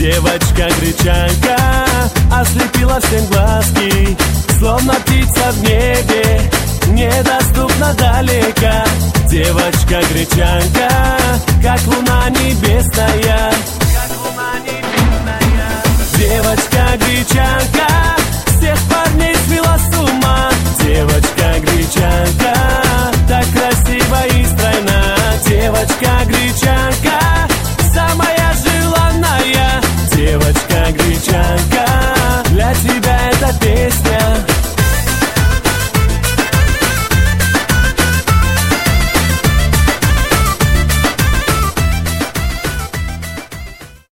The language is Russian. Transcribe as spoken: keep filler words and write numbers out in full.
Девочка-гречанка ослепила всем глазки, словно птица в небе, недоступна далеко. Девочка-гречанка, как луна небесная, как луна небесная. Девочка-гречанка